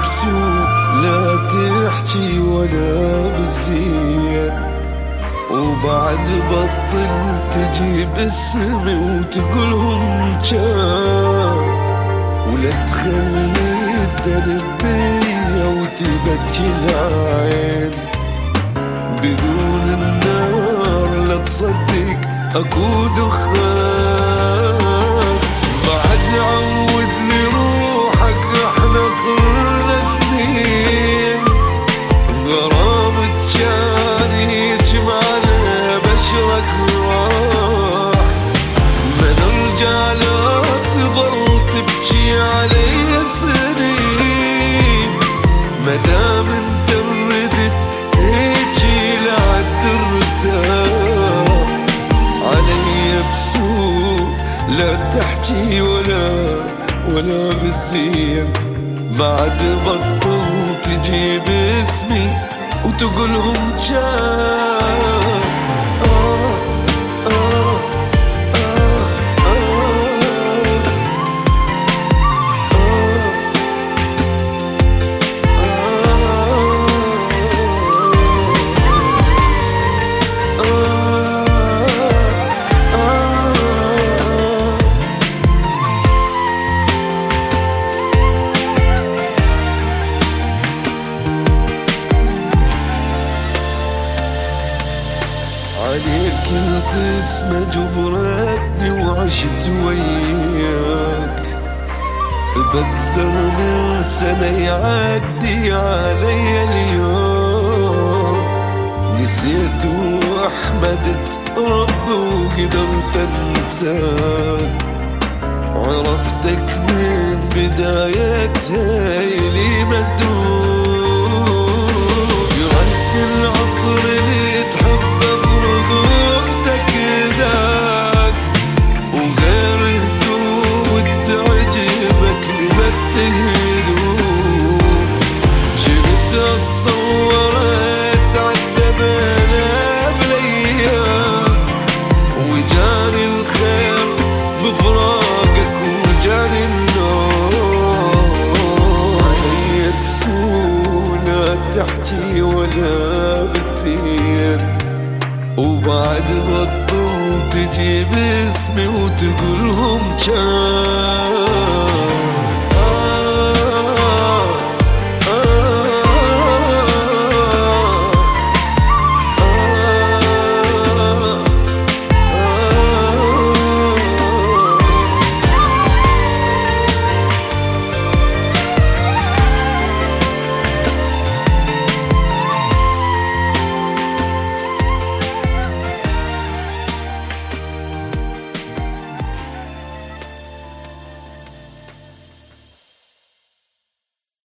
بسوء لا تحكي ولا بالزين، وبعد بطل تجيب اسمي وتقولهم كان، ولا تخلي الذنب بيا وتبكي العين. بدون النار لا تصدق اكو دخان، بعد عود لي روحك احنا صرنا اثنين، غرامة كان يجمعنا بشرك راح، ما نرجع لا تظل تبكي علي سنين، مدام انت ردت هيجي لعد ارتاح، علي بسوء لا تحكي ولا بالزين، بعد بطل تجيب اسمي وتقولهم كان. عليك القسمة جبرتني وعشت وياك، بأكثر من سنة يعدي علي اليوم، نسيت وأحمدت رب وقدرت أنساك، عرفتك من بدايتها إلي مدوم، كرهت العطر اللي تحبه برقبتك ذاك، وغير هدوء تعجبك لبست هدوء، جبت اتصور اتعذب انا بالايام، وجاني الخير بفراقك وجاني النوم، علي بسوء لا تحكي ولا بالزين، وبعد بطل تجيب اسمي وتقولهم كان.